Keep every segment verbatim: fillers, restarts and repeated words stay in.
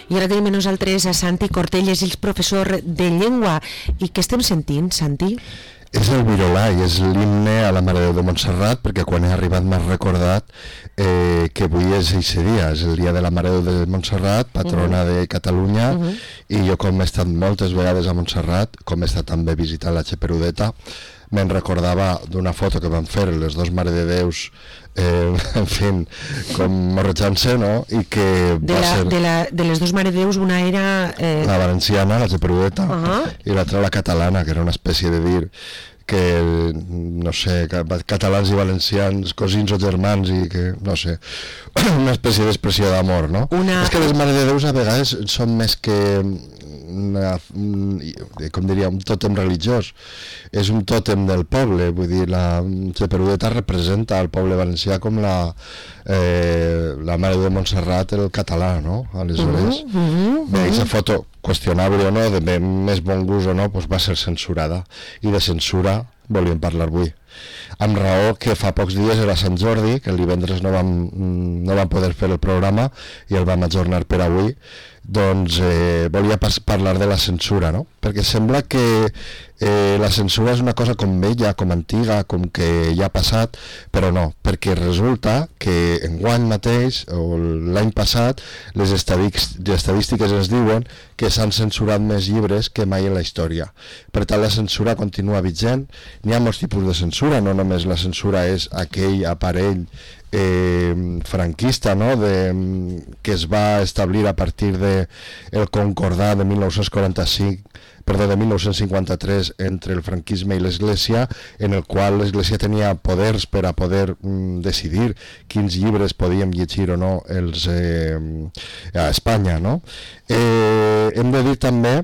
I ara tenim a nosaltres a Santi Cortelles, el professor de llengua. I què estem sentint, Santi? És el virolà i és l'himne a la Mare de Déu de Montserrat, perquè quan he arribat m'has recordat eh, que avui és aquest dia, és el dia de la Mare de Déu de Montserrat, patrona uh-huh. de Catalunya, uh-huh. i jo com he estat moltes vegades a Montserrat, com he estat també visitant la Xeperudeta, me'n recordava d'una foto que van fer les dos Mare de Déus, eh, en fi, com morrejant-se, no? I que de, va la, ser... de, la, de les dos Mare de Déus, una era... Eh... La valenciana, la Xeperudeta, uh-huh. i l'altra la catalana, que era una espècie de dir que, no sé, catalans i valencians, cosins o germans, i que, no sé, una espècie d'expressió d'amor, no? Una... És que les Mare de Déus a vegades són més que... Una, com diria, un tòtem religiós, és un tòtem del poble, vull dir, la Xeperudeta representa al poble valencià com la eh, la Mare de Montserrat, el català, no? Aleshores, uh-huh, uh-huh, bé, aquesta foto, qüestionable o no, de més bon gust o no, doncs va ser censurada, i de censura volíem parlar avui, amb raó que fa pocs dies era Sant Jordi, que el divendres no vam, no vam poder fer el programa i el vam ajornar per avui. Doncs eh, volia pas- parlar de la censura, no? Perquè sembla que eh, la censura és una cosa com vella, com antiga, com que ja ha passat, però no, perquè resulta que enguany mateix, o l'any passat, les estadístiques, les estadístiques ens diuen que s'han censurat més llibres que mai en la història. Per tant, la censura continua vigent. N'hi ha molts tipus de censura, no només la censura és aquell aparell Eh, franquista, no? de, que es va establir a partir de el concordat de mil nou-cents quaranta-cinc, perdó, de mil nou-cents cinquanta-tres entre el franquisme i l'Església, en el qual l'Església tenia poders per a poder mm, decidir quins llibres podíem llegir o no els, eh, a Espanya, no? Eh, hem de dir també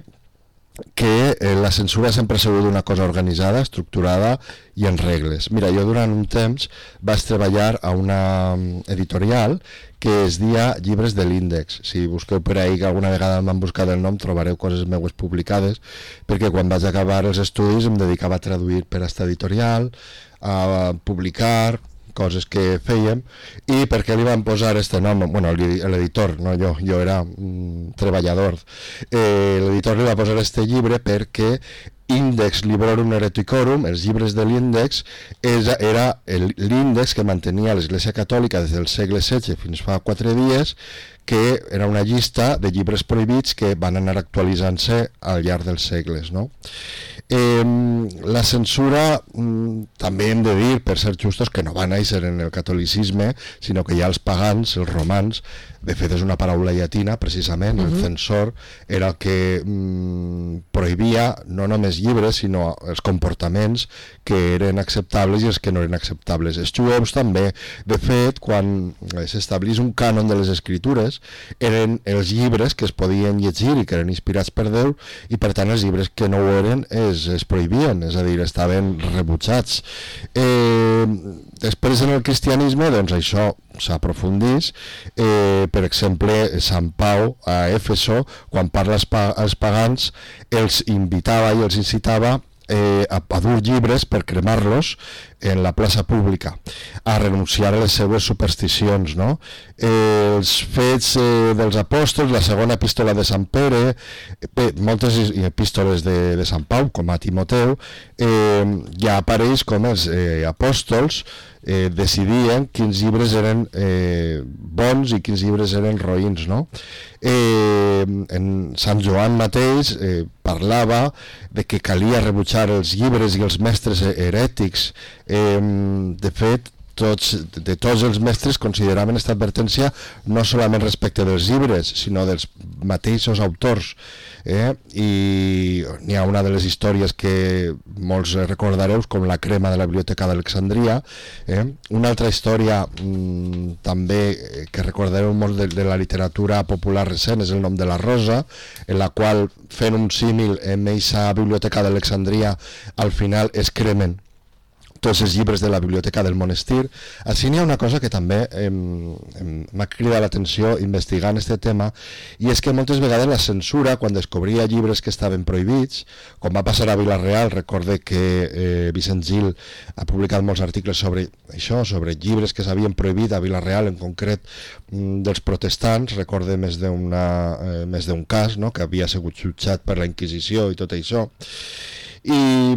que eh, la censura sempre ha sigut una cosa organitzada, estructurada i en regles. Mira, jo durant un temps vaig treballar a una editorial que es dia Llibres de l'Índex. Si busqueu per ahí, que alguna vegada m'han buscat el nom, trobareu coses meues publicades, perquè quan vaig acabar els estudis em dedicava a traduir per a esta editorial, a publicar coses que fèiem. I per què li van posar este nom? Bueno, l'editor, no jo, jo era un treballador. Eh, l'editor li va posar este llibre perquè Index Librorum Hereticorum, els llibres de l'Índex, era l'índex que mantenia l'Església Catòlica des del segle setze fins fa quatre dies, que era una llista de llibres prohibits que van anar actualitzant-se al llarg dels segles, no? Eh, la censura mm, també hem de dir, per ser justos, que no va néixer en el catolicisme, sinó que ja els pagans, els romans, de fet és una paraula llatina precisament, uh-huh. el censor era el que mm, prohibia no només llibres sinó els comportaments que eren acceptables i els que no eren acceptables. Els jueus també, de fet, quan s'establís un cànon de les escritures, eren els llibres que es podien llegir i que eren inspirats per Déu, i per tant els llibres que no ho eren es, es prohibien, és a dir, estaven rebutjats. Eh, després en el cristianisme doncs això s'aprofundís, eh, per exemple Sant Pau a Éfeso, quan parla als, pa als pagans, els invitava i els incitava eh, a, a dur llibres per cremar-los en la plaça pública, a renunciar a les seves supersticions, no? Eh, els fets eh, dels apòstols, la segona epístola de Sant Pere, eh, moltes epístoles de, de Sant Pau, com a Timoteu, eh, ja apareix com els eh, apòstols eh, decidien quins llibres eren eh, bons i quins llibres eren roïns, no? Eh, en Sant Joan mateix eh, parlava de que calia rebutjar els llibres i els mestres herètics. Eh, de fet, tots, de tots els mestres consideraven aquesta advertència no solament respecte dels llibres, sinó dels mateixos autors. Eh? I n'hi ha una de les històries que molts recordareu, com la crema de la Biblioteca d'Alexandria. Eh? Una altra història mmm, també que recordareu molt de, de la literatura popular recent és El nom de la rosa, en la qual, fent un símil en aquesta Biblioteca d'Alexandria, al final es cremen tots els llibres de la biblioteca del monestir. Així n'hi ha una cosa que també m'ha cridat l'atenció investigant aquest tema, i és que moltes vegades la censura, quan descobria llibres que estaven prohibits, com va passar a Vila-real, recorde que eh, Vicent Gil ha publicat molts articles sobre això, sobre llibres que s'havien prohibit a Vila-real, en concret mm, dels protestants, recorde més d'una eh, més d'un cas, no?, que havia sigut jutjat per la Inquisició i tot això. I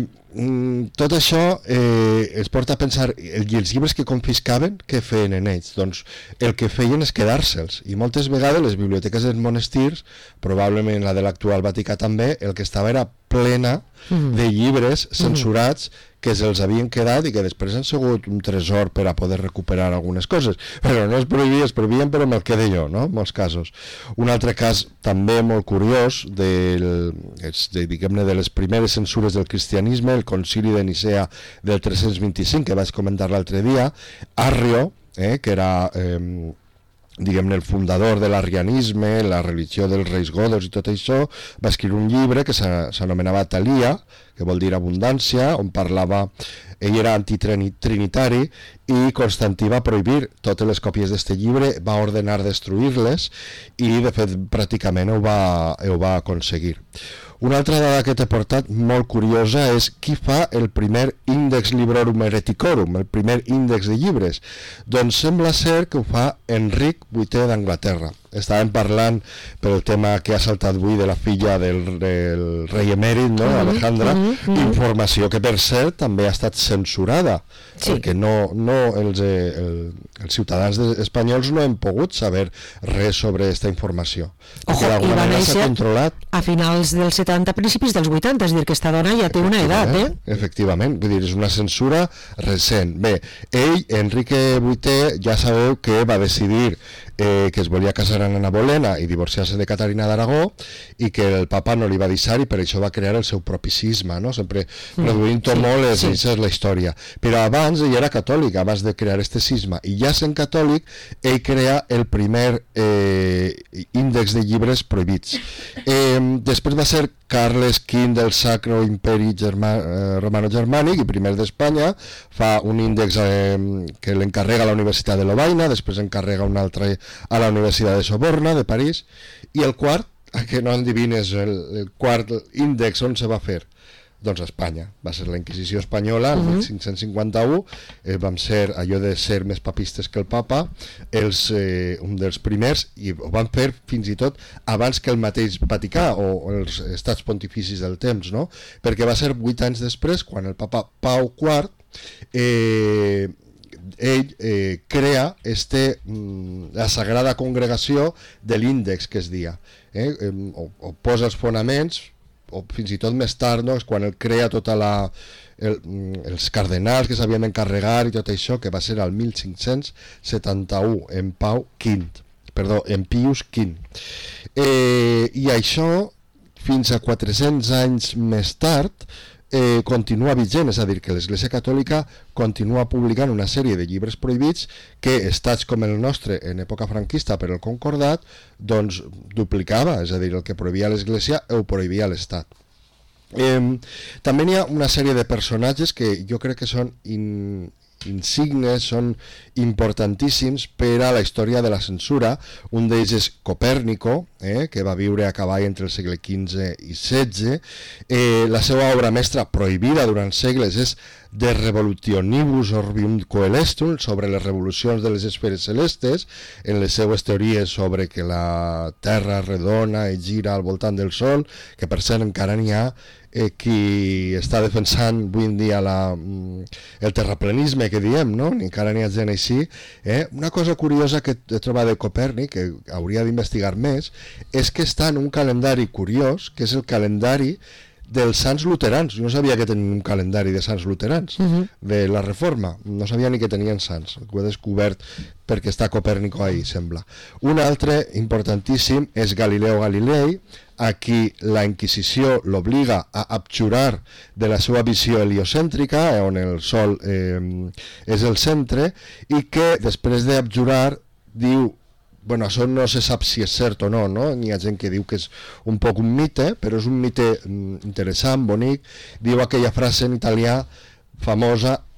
mm, tot això eh, es porta a pensar, i els llibres que confiscaven, què feien en ells? Doncs el que feien és quedar-se'ls, i moltes vegades les biblioteques dels monestirs, probablement la de l'actual Vaticà també, el que estava era plena mm. de llibres censurats mm. que se'ls havien quedat i que després han sigut un tresor per a poder recuperar algunes coses, però no es prohibia, es prohibien però me'l quedé jo, no?, en molts casos. Un altre cas també molt curiós del, de, diguem-ne, de les primeres censures del cristianisme, el concili de Nicea del tres-cents vint-i-cinc, que vaig comentar l'altre dia, Arrio, eh, que era... Eh, diguem-ne, el fundador de l'arrianisme, la religió dels reis godos i tot això, va escriure un llibre que s'anomenava Thalia, que vol dir abundància, on parlava, ell era antitrinitari, i Constantí va prohibir totes les còpies d'aquest llibre, va ordenar destruir-les, i de fet pràcticament ho va, ho va aconseguir. Una altra dada que t'he portat molt curiosa és qui fa el primer Index Librorum Hereticorum, el primer índex de llibres. Doncs sembla ser que ho fa Enric vuitè d'Anglaterra. Estàvem parlant pel tema que ha saltat avui de la filla del, del rei emèrit, no?, Alejandra, mm -hmm. informació que per cert també ha estat censurada, sí. perquè no, no els, eh, el, els ciutadans espanyols no hem pogut saber res sobre aquesta informació. Ojo, i va néixer controlat a finals dels setanta, principis dels vuitanta, és dir, que esta dona ja té una edat, eh? Efectivament, vull dir, és una censura recent. Bé, ell, Enrique vuitè, ja sabeu que va decidir eh, que es volia casar amb Ana Bolena i divorciar-se de Caterina d'Aragó, i que el papa no li va deixar, i per això va crear el seu propi cisma, no?, sempre reduint mm, sí, molt, és, sí. Això és la història. Però abans ell era catòlic, abans de crear este cisma, i ja sent catòlic, ell crea el primer eh, índex de llibres prohibits. Eh, després va ser Carles quinze del Sacro Imperi Germà, eh, Romano-Germànic i primer d'Espanya, fa un índex eh, que l'encarrega a la Universitat de Lovaina, després encarrega un altre a la Universitat de Soborna, de París, i el quart, que no endivines, el, el quart índex on se va fer? Doncs a Espanya. Va ser la Inquisició espanyola, el mil cinc-cents cinquanta-u, eh, vam ser allò de ser més papistes que el papa, els, eh, un dels primers, i ho van fer fins i tot abans que el mateix Vaticà o, o els estats pontificis del temps, no?, perquè va ser vuit anys després, quan el papa Pau quart eh, ell eh, crea este, mm, la Sagrada Congregació de l'Índex, que es dia, eh, eh, o, o posa els fonaments, o fins i tot més tard, no?, és quan el crea tota la, el, els cardenals que s'havien d'encarregar i tot això, que va ser el mil cinc-cents setanta-u, en Pau quinze, perdó, en Pius quinze. Eh, I això, fins a quatre-cents anys més tard, eh, continua vigent, és a dir, que l'Església Catòlica continua publicant una sèrie de llibres prohibits que estats com el nostre en època franquista per el Concordat doncs duplicava, és a dir, el que prohibia l'Església ho prohibia l'Estat. Eh, també hi ha una sèrie de personatges que jo crec que són in, insignes, són importantíssims per a la història de la censura. Un d'ells és Copèrnico, eh, que va viure a cavall entre el segle quinze i setze. Eh, la seva obra mestra, prohibida durant segles, és De Revolutionibus Orbium Coelestum, sobre les revolucions de les esferes celestes, en les seues teories sobre que la Terra redona i gira al voltant del Sol, que per cert encara n'hi ha eh, qui està defensant avui en dia la, el terraplanisme que diem, no? Encara n'hi ha gent així. Eh? Una cosa curiosa que he trobat de Copèrnic, que hauria d'investigar més, és que està en un calendari curiós, que és el calendari dels sants luterans. Jo no sabia que tenien un calendari de sants luterans, uh-huh. de la Reforma, no sabia ni que tenien sants, ho he descobert perquè està Copèrnico ahí, sembla. Un altre importantíssim és Galileo Galilei, a qui la Inquisició l'obliga a abjurar de la seva visió heliocèntrica, on el Sol eh, és el centre, i que després d'abjurar diu, bueno, això no se sap si és cert o no, no? N'hi ha gent que diu que és un poc un mite, però és un mite interessant, bonic. Diu aquella frase en italià famosa,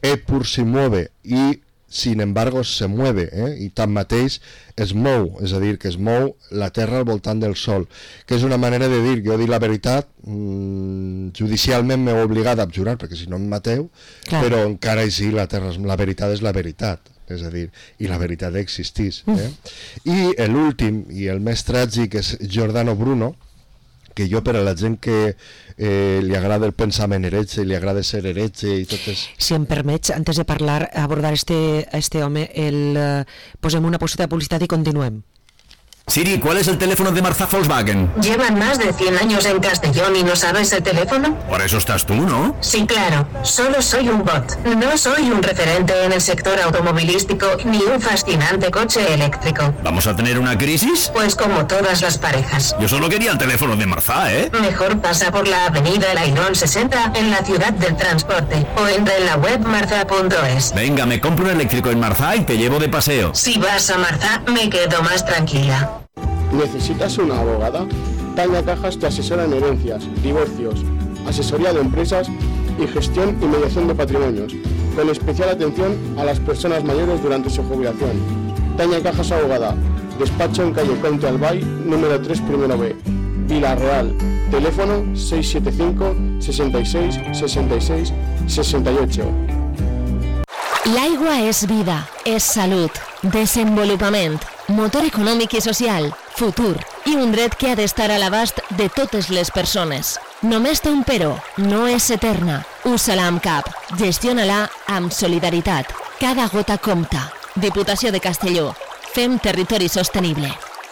E pur si mueve i sin embargo se mueve, eh? I tanmateix es mou, és a dir, que es mou la Terra al voltant del Sol, que és una manera de dir, jo dic la veritat, mmm, judicialment m'heu obligat a abjurar, perquè si no em mateu, clar. Però encara així la Terra, la veritat és la veritat, és a dir, i la veritat existís. Eh? I l'últim, i el més tràgic, és Giordano Bruno, que jo per a la gent que eh, li agrada el pensament heretge, li agrada ser heretge i totes... Si em permets, antes de parlar, abordar este, este home, el, uh, posem una pauseta de publicitat i continuem. Siri, ¿cuál es el teléfono de Marzá Volkswagen? Llevan más de cien años en Castellón y no sabes el teléfono. Por eso estás tú, ¿no? Sí, claro. Solo soy un bot. No soy un referente en el sector automovilístico ni un fascinante coche eléctrico. ¿Vamos a tener una crisis? Pues como todas las parejas. Yo solo quería el teléfono de Marzá, ¿eh? Mejor pasa por la avenida El Airón sesenta en la ciudad del transporte o entra en la web marza punto es. Venga, me compro un eléctrico en Marzá y te llevo de paseo. Si vas a Marzá, me quedo más tranquila. ¿Necesitas una abogada? Tania Cajas te asesora en herencias, divorcios, asesoría de empresas y gestión y mediación de patrimonios, con especial atención a las personas mayores durante su jubilación. Tania Cajas Abogada, despacho en calle Conte Albay, número tres, primero B, Vila-real, teléfono seis siete cinco, sesenta y seis, sesenta y seis, sesenta y ocho. L'aigua és vida, és salut, desenvolupament, motor econòmic i social, futur i un dret que ha d'estar a l'abast de totes les persones. Només té un però, no és eterna. Usa-la amb cap, gestiona-la amb solidaritat. Cada gota compta. Diputació de Castelló. Fem territori sostenible.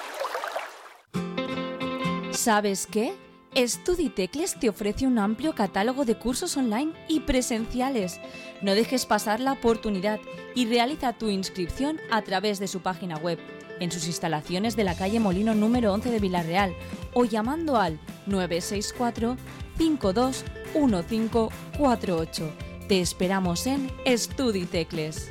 ¿Sabes qué? Estuditecles te ofrece un amplio catálogo de cursos online y presenciales. No dejes pasar la oportunidad y realiza tu inscripción a través de su página web, en sus instalaciones de la calle Molino número once de Vila-real o llamando al nueve seis cuatro, cinco dos uno cinco cuatro ocho. Te esperamos en Estuditecles.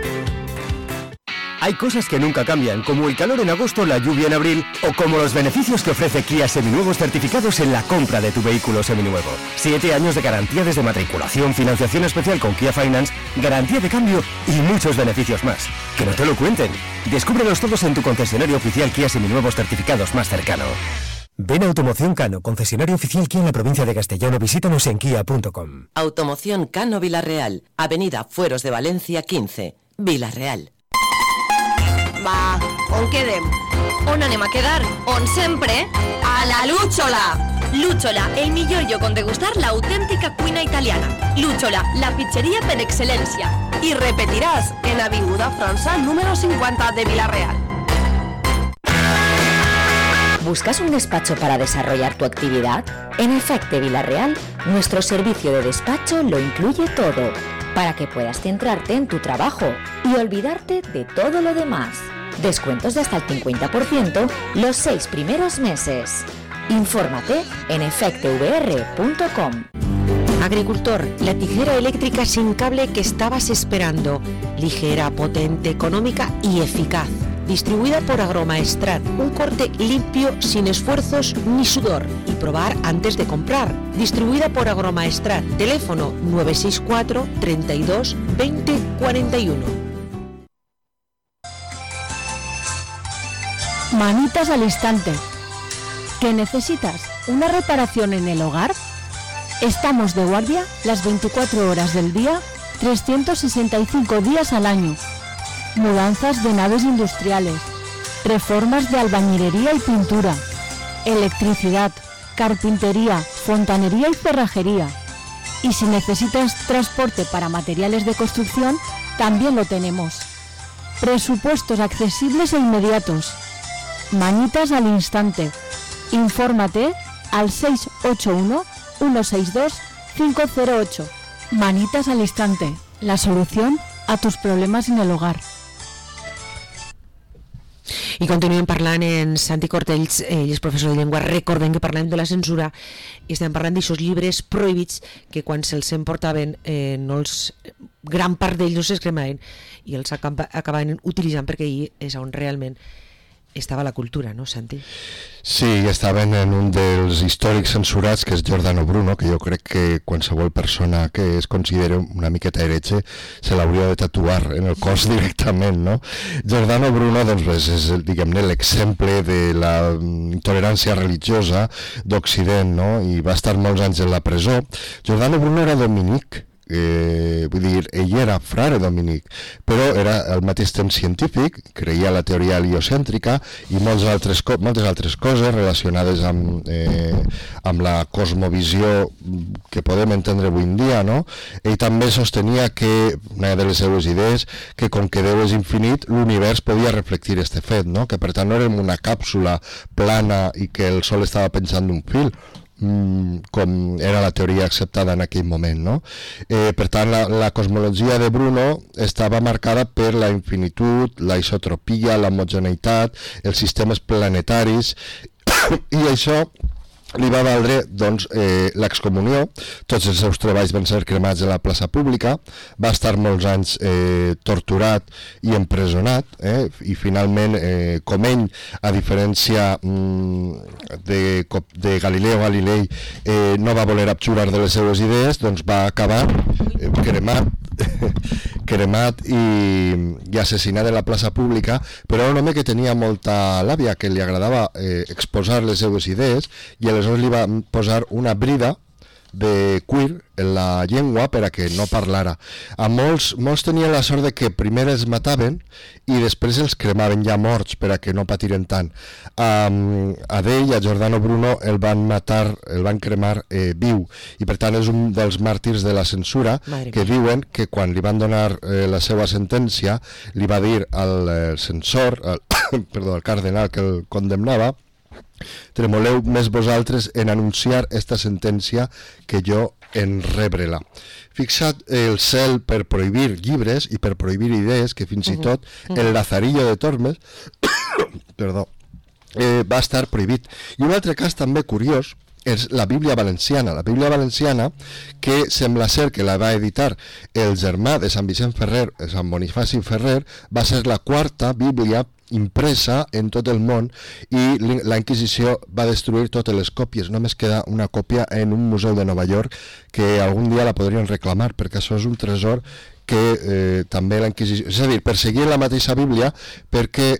Hay cosas que nunca cambian, como el calor en agosto, la lluvia en abril, o como los beneficios que ofrece Kia Seminuevos certificados en la compra de tu vehículo seminuevo. Siete años de garantía desde matriculación, financiación especial con Kia Finance, garantía de cambio y muchos beneficios más. Que no te lo cuenten. Descúbrelos todos en tu concesionario oficial Kia Seminuevos certificados más cercano. Ven a Automoción Cano, concesionario oficial Kia en la provincia de Castellón, o visítanos en kia punto com. Automoción Cano Vila-real, avenida Fueros de Valencia quince, Vila-real. Va, on quedem? On anem a quedar? On sempre? A la Luchola! Luchola, el millor lloc on degustar l'autèntica cuina italiana. Luchola, la pizzeria per excel·lència. I repetiràs en Avinguda França número cincuenta de Vila-real. ¿Buscas un despacho para desarrollar tu actividad? En Efecte Vila-real, nuestro servicio de despacho lo incluye todo, para que puedas centrarte en tu trabajo y olvidarte de todo lo demás. Descuentos de hasta el cincuenta por ciento los seis primeros meses. Infórmate en efecte v r punto com. Agricultor, la tijera eléctrica sin cable que estabas esperando. Ligera, potente, económica y eficaz. Distribuida por Agromaestrat, un corte limpio sin esfuerzos ni sudor. Y probar antes de comprar. Distribuida por Agromaestrat, teléfono nueve seis cuatro, treinta y dos, veinte, cuarenta y uno. Manitas al instante. ¿Qué necesitas? ¿Una reparación en el hogar? Estamos de guardia las veinticuatro horas del día, trescientos sesenta y cinco días al año. Mudanzas de naves industriales, reformas de albañilería y pintura, electricidad, carpintería, fontanería y cerrajería. Y si necesitas transporte para materiales de construcción, también lo tenemos. Presupuestos accesibles e inmediatos. Manitas al instante. Infórmate al seis ocho uno, uno seis dos, cinco cero ocho. Manitas al instante. La solución a tus problemas en el hogar. I continuem parlant en Santi Cortells, ell és professor de llengua. Recordem que parlem de la censura i estem parlant d'aixòs llibres prohibits que quan se'ls emportaven eh, no els, gran part d'ells no s'es cremaven i els acabaven utilitzant perquè ahir és on realment estava la cultura, no, Santi? Sí, estaven en un dels històrics censurats, que és Giordano Bruno, que jo crec que qualsevol persona que es consideri una miqueta heretge se l'hauria de tatuar en el cos directament, no? Giordano Bruno, doncs, és, diguem-ne, l'exemple de la intolerància religiosa d'Occident, no? I va estar molts anys en la presó. Giordano Bruno era dominic, Eh, vull dir, ell era frare dominic, però era al mateix temps científic, creia la teoria heliocèntrica i moltes altres, moltes altres coses relacionades amb, eh, amb la cosmovisió que podem entendre avui en dia, no? Ell també sostenia que, una de les seues idees, que com que Déu és infinit, l'univers podia reflectir este fet, no? Que per tant no érem una càpsula plana i que el sol estava penjant d'un fil, com era la teoria acceptada en aquell moment, no? Eh, per tant, la, la cosmologia de Bruno estava marcada per la infinitud, la isotropia, l'homogeneïtat, els sistemes planetaris, i això li va valdre, doncs, eh, l'excomunió. Tots els seus treballs van ser cremats a la plaça pública, va estar molts anys eh, torturat i empresonat, eh, i finalment, eh, com ell, a diferència mm, de, de Galileo Galilei, eh, no va voler abjurar de les seues idees, doncs va acabar eh, cremat cremat i, i assassinat a la plaça pública, però era un home que tenia molta làbia, que li agradava eh, exposar les seues idees, i aleshores li va posar una brida de cuir en la llengua per a que no parlara. A molts, molts tenien la sort de que primer els mataven i després els cremaven ja morts per a que no patiren tant. Um, a ell, a Giordano Bruno, el van matar, el van cremar eh, viu, i per tant és un dels màrtirs de la censura. Madre que mia. Diuen que quan li van donar eh, la seva sentència li va dir al eh, censor, el, perdó, al cardenal que el condemnava: tremoleu més vosaltres en anunciar esta sentència que jo en rebre-la. Fixa't el cel per prohibir llibres i per prohibir idees, que fins uh-huh. i tot el Lazarillo de Tormes perdó, eh, va estar prohibit. I un altre cas també curiós és la Bíblia Valenciana. La Bíblia Valenciana, que sembla ser que la va editar el germà de Sant Vicent Ferrer, Sant Bonifaci Ferrer, va ser la quarta Bíblia impresa en tot el món, i la Inquisició va destruir totes les còpies. Només queda una còpia en un museu de Nova York, que algun dia la podrien reclamar, perquè això és un tresor que eh, també la Inquisició... És a dir, perseguir la mateixa Bíblia, perquè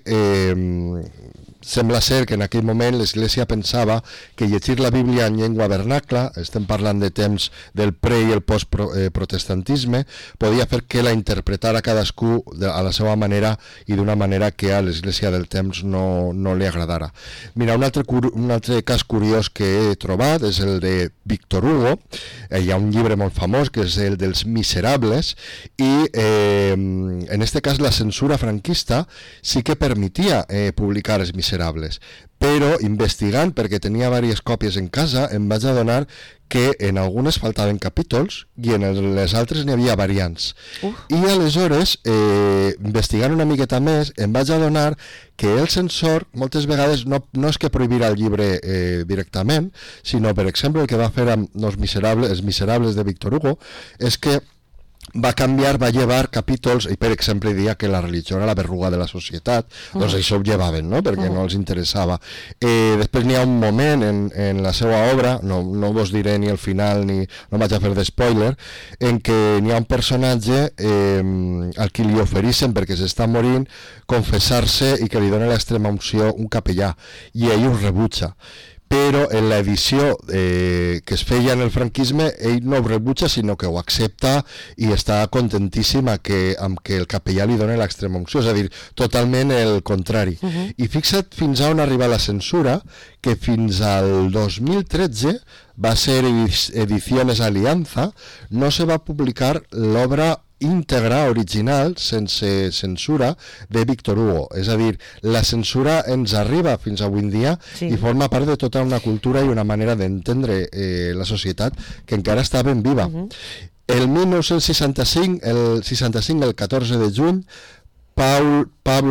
eh, sembla ser que en aquell moment l'Església pensava que llegir la Bíblia en llengua vernacla, estem parlant de temps del pre- i el post-protestantisme, podia fer que la interpretara cadascú a la seva manera i d'una manera que a l'Església del temps no, no li agradara. Mira, un altre, un altre cas curiós que he trobat és el de Víctor Hugo. Eh, hi ha un llibre molt famós que és el dels Miserables, i eh, en este cas la censura franquista sí que permetia eh, publicar els Miserables, però investigant, perquè tenia diverses còpies en casa, em vaig adonar que en algunes faltaven capítols i en les altres n'hi havia variants. Uh. I aleshores, eh, investigant una miqueta més, em vaig adonar que el censor moltes vegades no, no és que prohibirà el llibre eh, directament, sinó, per exemple, el que va fer amb els Miserables, els Miserables de Víctor Hugo, és que va canviar, va llevar capítols, i per exemple deia que la religió era la verruga de la societat, mm. doncs això ho llevaven, no? Perquè mm. no els interessava. Eh, després n'hi ha un moment en, en la seva obra, no, no vos diré ni el final ni no vaig a fer de spoiler, en què n'hi ha un personatge eh, al qui li ofereixen, perquè s'està morint, confessar-se i que li dona l'extrema unció un capellà, i ell ho rebutja. Però en l'edició eh, que es feia en el franquisme, ell no ho rebutja, sinó que ho accepta i està contentíssim que, amb que el capellà li doni l'extrema unció, és a dir, totalment el contrari. Uh-huh. I fixa't fins a on arriba la censura, que fins al dos mil tretze va ser Ediciones Alianza, no se va publicar l'obra íntegra, original, sense censura, de Víctor Hugo. És a dir, la censura ens arriba fins avui en dia, sí, i forma part de tota una cultura i una manera d'entendre eh, la societat que encara està ben viva. Uh-huh. El mil nou-cents seixanta-cinc, el seixanta-cinc, el catorze de juny, Paul,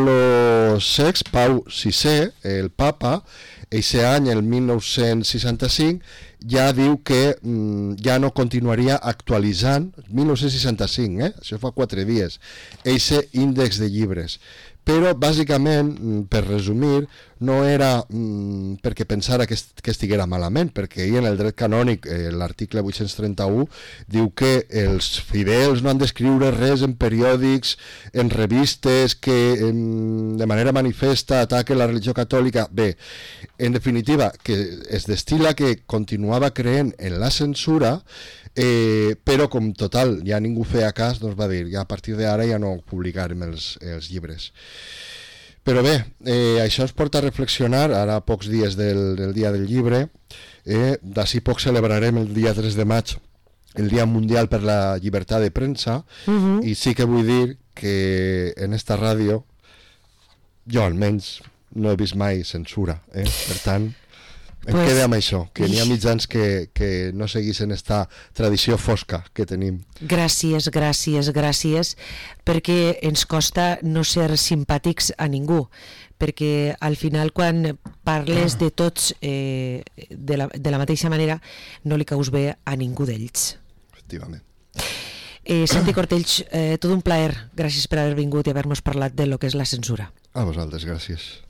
Pablo sext, Pau sisè, el papa, eixe any, el mil nou-cents seixanta-cinc, ja diu que mm, ja no continuaria actualitzant, mil nou-cents seixanta-cinc, eh? Això fa quatre dies, eixe índex de llibres, però bàsicament, per resumir, no era mm, perquè pensara que, est que estiguera malament, perquè ahir en el dret canònic, eh, l'article vuit-cents trenta-u, diu que els fidels no han d'escriure res en periòdics, en revistes que en, de manera manifesta ataquen la religió catòlica. Bé, en definitiva, que es destila que continuava creent en la censura, eh, però com total ja ningú feia cas, doncs va dir, ja a partir d'ara ja no publicarem els, els llibres. Però bé, eh, això ens porta a reflexionar, ara a pocs dies del, del dia del llibre, eh, d'ací poc celebrarem el dia tres de maig, el Dia Mundial per la Llibertat de Premsa, uh-huh. i sí que vull dir que en esta ràdio, jo almenys, no he vist mai censura, eh? Per tant, em pues, queda amb això, que n'hi ha mitjans que, que no seguissin esta tradició fosca que tenim. Gràcies, gràcies, gràcies, perquè ens costa no ser simpàtics a ningú, perquè al final quan parles de tots eh, de, la, de la mateixa manera no li caus bé a ningú d'ells. Efectivament. Eh, Santi Cortells, eh, tot un plaer, gràcies per haver vingut i haver-nos parlat de lo que és la censura. A vosaltres, gràcies.